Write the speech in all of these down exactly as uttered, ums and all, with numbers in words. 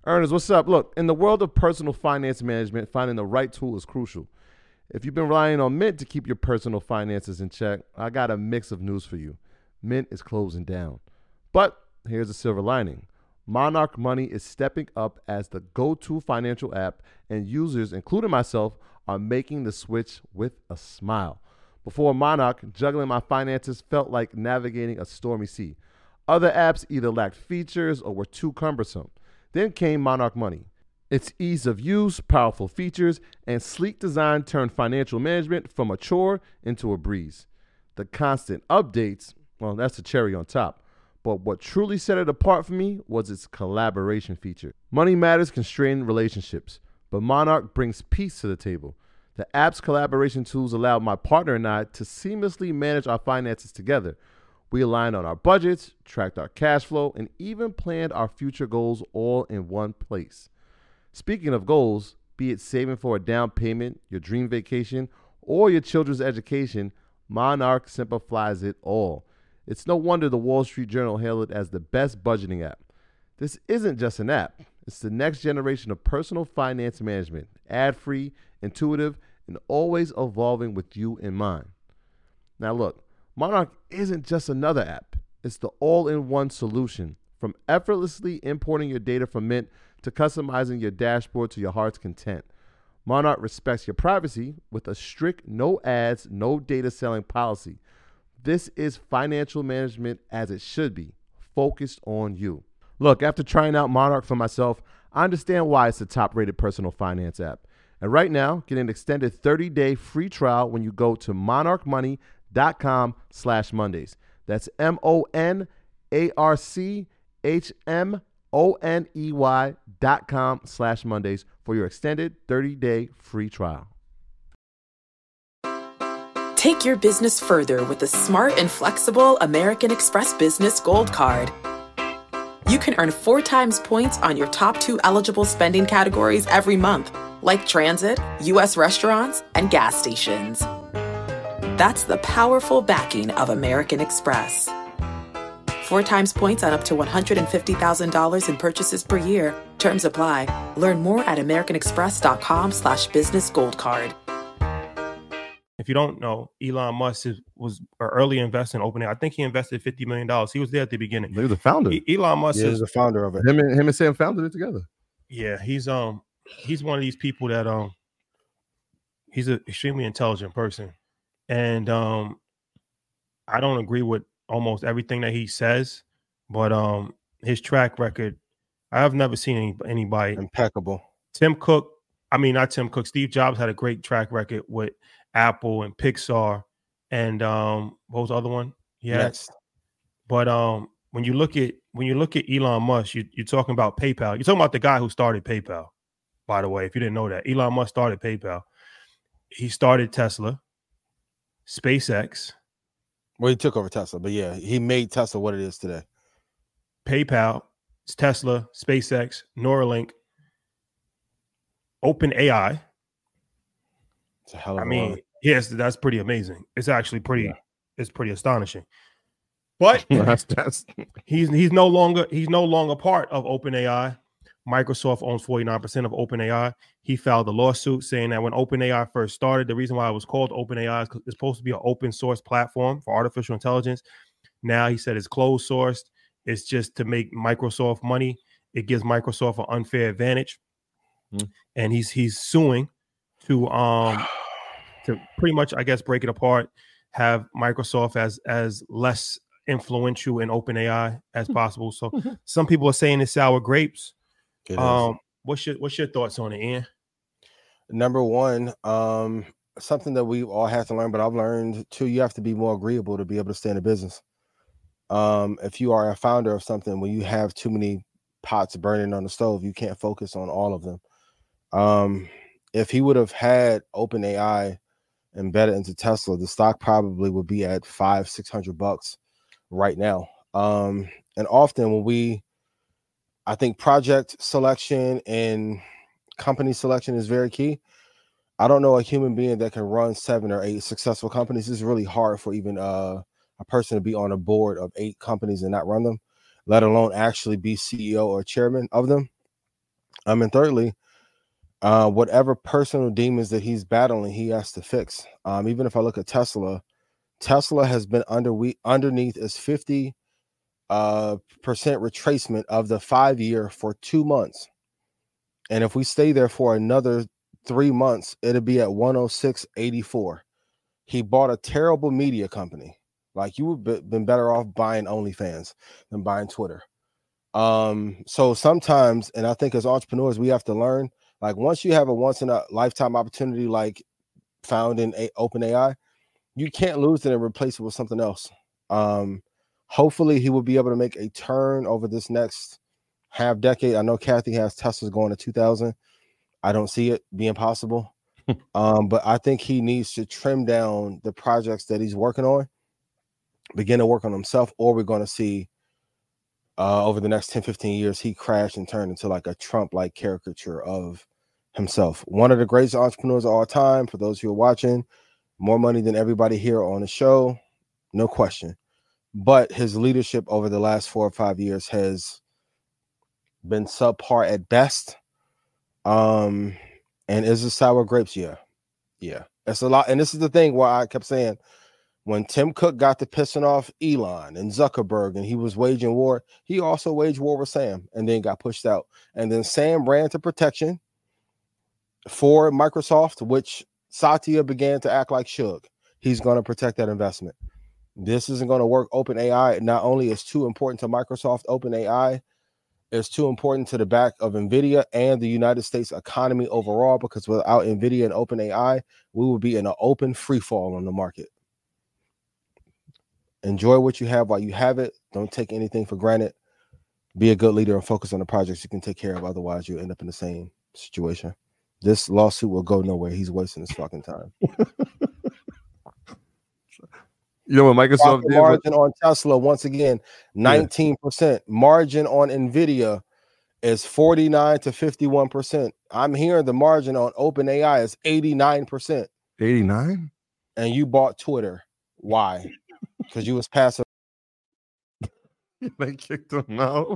Ernest, what's up? Look, in the world of personal finance management, finding the right tool is crucial. If you've been relying on Mint to keep your personal finances in check, I got a mix of news for you. Mint is closing down. But here's a silver lining. Monarch Money is stepping up as the go-to financial app, and users, including myself, are making the switch with a smile. Before Monarch, juggling my finances felt like navigating a stormy sea. Other apps either lacked features or were too cumbersome. Then came Monarch Money. Its ease of use, powerful features, and sleek design turned financial management from a chore into a breeze. The constant updates, well, that's the cherry on top. But what truly set it apart for me was its collaboration feature. Money matters constrain relationships, but Monarch brings peace to the table. The app's collaboration tools allow my partner and I to seamlessly manage our finances together. We aligned on our budgets, tracked our cash flow, and even planned our future goals all in one place. Speaking of goals, be it saving for a down payment, your dream vacation, or your children's education, Monarch simplifies it all. It's no wonder the Wall Street Journal hailed it as the best budgeting app. This isn't just an app. It's the next generation of personal finance management, ad-free, intuitive, and always evolving with you in mind. Now look, Monarch isn't just another app. It's the all-in-one solution. From effortlessly importing your data from Mint to customizing your dashboard to your heart's content. Monarch respects your privacy with a strict no ads, no data selling policy. This is financial management as it should be, focused on you. Look, after trying out Monarch for myself, I understand why it's the top-rated personal finance app. And right now, get an extended thirty-day free trial when you go to monarchmoney.com slash Mondays. That's M-O-N-A-R-C-H-M-O-N-E-Y dot com slash Mondays for your extended thirty-day free trial. Take your business further with the smart and flexible American Express Business Gold Card. You can earn four times points on your top two eligible spending categories every month, like transit, U S restaurants, and gas stations. That's the powerful backing of American Express. Four times points on up to one hundred fifty thousand dollars in purchases per year. Terms apply. Learn more at americanexpress.com slash business gold card. If you don't know, Elon Musk is, was an early investor in OpenAI. I think he invested fifty million dollars. He was there at the beginning. He was the founder. E- Elon Musk yeah, is he's the founder of it. Him and, him and Sam founded it together. Yeah, he's um he's one of these people that um he's an extremely intelligent person. And um I don't agree with almost everything that he says, but um his track record, I have never seen any, anybody impeccable. Tim Cook, I mean not Tim Cook, Steve Jobs had a great track record with Apple and Pixar and um what was the other one? Yeah. Next. But um when you look at when you look at Elon Musk, you, you're talking about PayPal. You're talking about the guy who started PayPal, by the way, if you didn't know that. Elon Musk started PayPal. He started Tesla, SpaceX. Well, he took over Tesla, but yeah, he made Tesla what it is today. PayPal, Tesla, SpaceX, Neuralink, OpenAI. It's a hell of I a mean, lot. yes, that's pretty amazing. It's actually pretty, yeah. it's pretty astonishing. But that's, that's... he's he's no longer he's no longer part of OpenAI. Microsoft owns forty-nine percent of OpenAI. He filed a lawsuit saying that when OpenAI first started, the reason why it was called OpenAI is because it's supposed to be an open source platform for artificial intelligence. Now he said it's closed sourced. It's just to make Microsoft money. It gives Microsoft an unfair advantage. Mm. And he's he's suing to um to pretty much, I guess, break it apart, have Microsoft as as less influential in OpenAI as possible. So some people are saying it's sour grapes. It um, what's your what's your thoughts on it, Ian? Number one, um, something that we all have to learn, but I've learned too, you have to be more agreeable to be able to stay in the business. Um, if you are a founder of something, when you have too many pots burning on the stove, you can't focus on all of them. Um, if he would have had OpenAI embedded into Tesla, the stock probably would be at five, six hundred bucks right now. Um, and often when we, I think project selection and company selection is very key. I don't know a human being that can run seven or eight successful companies. It's really hard for even uh, a person to be on a board of eight companies and not run them, let alone actually be C E O or chairman of them. Um, and thirdly, uh, whatever personal demons that he's battling, he has to fix. Um, even if I look at Tesla, Tesla has been under we underneath its fifty uh, percent retracement of the five year for two months. And if we stay there for another three months, it'll be at one oh six eighty-four. He bought a terrible media company. Like, you would have been better off buying OnlyFans than buying Twitter. Um, so sometimes, and I think as entrepreneurs, we have to learn, like, once you have a once in a lifetime opportunity, like found in a, OpenAI, you can't lose it and replace it with something else. Um, hopefully he will be able to make a turn over this next half decade. I know Kathy has Teslas going to two thousand. I don't see it being possible. um, but I think he needs to trim down the projects that he's working on, begin to work on himself, or we're going to see uh, over the next ten, fifteen years, he crashed and turned into like a Trump-like caricature of himself. One of the greatest entrepreneurs of all time, for those who are watching, more money than everybody here on the show, no question. But his leadership over the last four or five years has been subpar at best. Um, and is it sour grapes? Yeah. Yeah. It's a lot. And this is the thing why I kept saying, when Tim Cook got to pissing off Elon and Zuckerberg and he was waging war, he also waged war with Sam and then got pushed out. And then Sam ran to protection for Microsoft, which Satya began to act like Suge. He's going to protect that investment. This isn't going to work. OpenAI not only is too important to Microsoft, OpenAI is too important to the back of NVIDIA and the United States economy overall, because without NVIDIA and OpenAI, we will be in an open free fall on the market. Enjoy what you have while you have it. Don't take anything for granted. Be a good leader and focus on the projects you can take care of. Otherwise, you'll end up in the same situation. This lawsuit will go nowhere. He's wasting his fucking time. You know what Microsoft did? Margin on Tesla, once again, nineteen percent. Yeah. Margin on NVIDIA is forty-nine to fifty-one percent. I'm hearing the margin on OpenAI is eighty-nine percent. eighty-nine? And you bought Twitter. Why? Because you was passive. They kicked him out.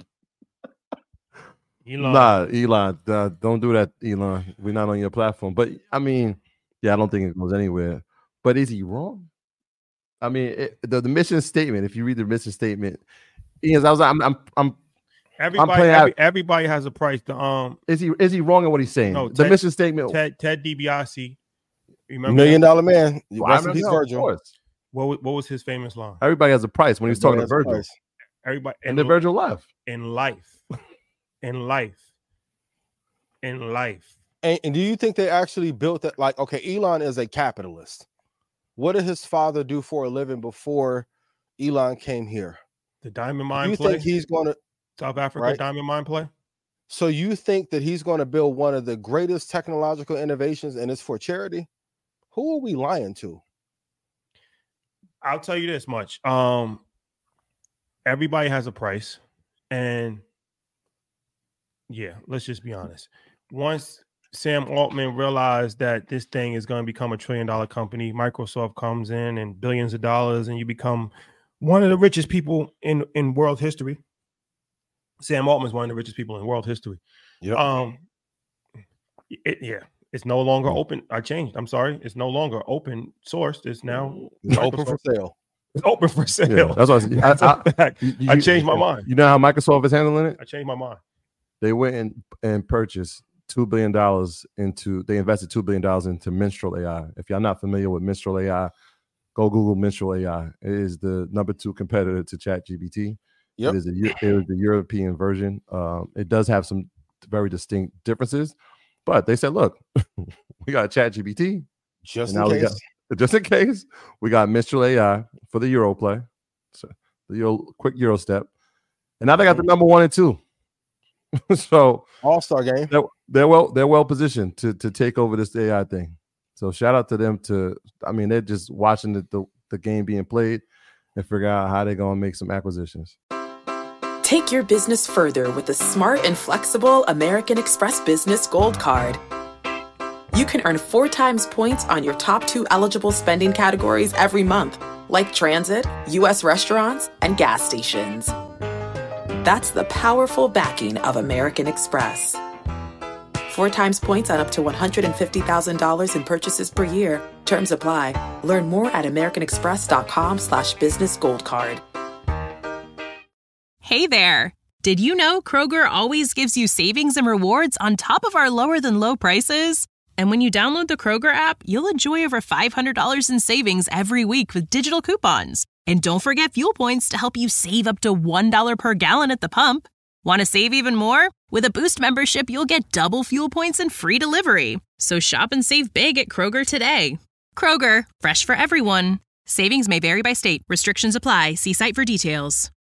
Elon. Nah, Elon, uh, don't do that, Elon. We're not on your platform. But I mean, yeah, I don't think it goes anywhere. But is he wrong? I mean, it, the, the mission statement. If you read the mission statement, is I was I'm I'm I'm everybody I'm every, everybody has a price. To, um, is he is he wrong in what he's saying? No, the Ted, mission statement. Ted Ted DiBiase, remember Million that? Dollar Man. Well, Rest in peace, Virgil. What was, what was his famous line? Everybody has a price when he's talking to Virgil. Everybody, and then Virgil left. In life, in life, in life. And, and do you think they actually built that? Like, okay, Elon is a capitalist. What did his father do for a living before Elon came here? The diamond mine do you play? think he's going to South Africa right? diamond mine play? So you think that he's going to build one of the greatest technological innovations and it's for charity? Who are we lying to? I'll tell you this much. Um, everybody has a price. And yeah, let's just be honest. Once Sam Altman realized that this thing is going to become a trillion dollar company, Microsoft comes in and billions of dollars, and you become one of the richest people in, in world history. Sam Altman is one of the richest people in world history. Yeah. Um, it, yeah, it's no longer open. I changed. I'm sorry. It's no longer open sourced. It's now it's open for sale. It's open for sale. Yeah, that's what I, I, I, you, I changed my mind. You know how Microsoft is handling it? I changed my mind. They went and, and purchased two billion dollars into, they invested two billion dollars into Minstrel A I. If y'all not familiar with Minstrel A I, go Google Minstrel A I. It is the number two competitor to ChatGPT. Yep. It is, a, it is the European version. Um, it does have some very distinct differences, but they said, look, we got ChatGPT. Just in case. Got, just in case, we got Minstrel A I for the Euro play. So the Euro, quick Euro step. And now they got the number one and two. So all-star game. They're, they're well they're well positioned to to take over this A I thing. So shout out to them. To I mean, they're just watching the, the, the game being played and figure out how they're gonna make some acquisitions. Take your business further with the smart and flexible American Express Business Gold Card. You can earn four times points on your top two eligible spending categories every month, like transit, U S restaurants, and gas stations. That's the powerful backing of American Express. four times points on up to one hundred fifty thousand dollars in purchases per year. Terms apply. Learn more at americanexpress.com slash business gold card. Hey there. Did you know Kroger always gives you savings and rewards on top of our lower than low prices? And when you download the Kroger app, you'll enjoy over five hundred dollars in savings every week with digital coupons. And don't forget fuel points to help you save up to one dollar per gallon at the pump. Want to save even more? With a Boost membership, you'll get double fuel points and free delivery. So shop and save big at Kroger today. Kroger, fresh for everyone. Savings may vary by state. Restrictions apply. See site for details.